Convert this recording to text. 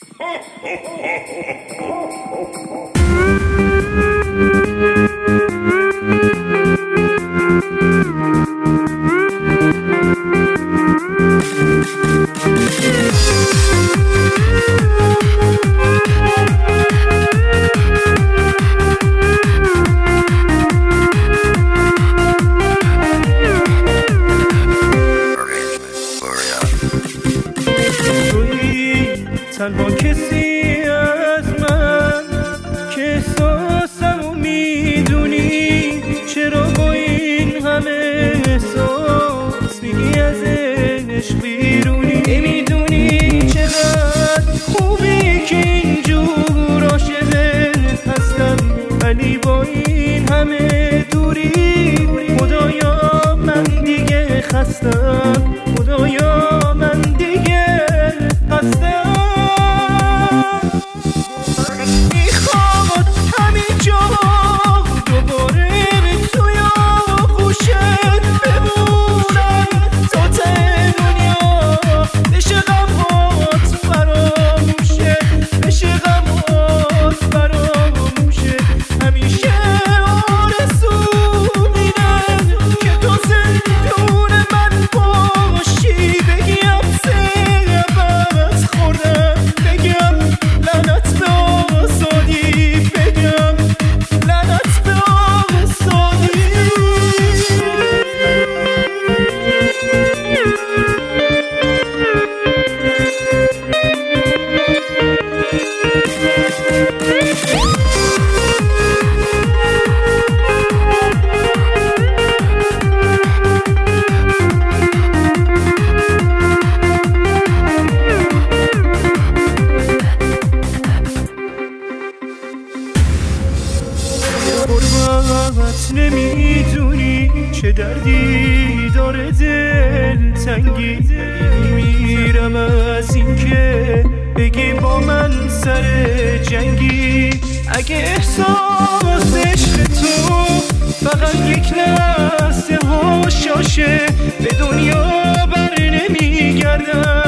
تنها کسی از من که احساسمو میدونی، چرا با این همه احساس میگی از عشق بیرونی؟ نمیدونی چقدر خوبی که اینجور عاشقت هستم، ولی با این همه دوری خدایا من دیگه خستم، خدایا من دیگه خستم. غربت نمیدونی چه دردی داره دل تنگی، میمیرم از این که بگی با من سر جنگی. اگه احساس عشق تو فقط یک لحظه هاشاشه، به دنیا بر نمیگردم.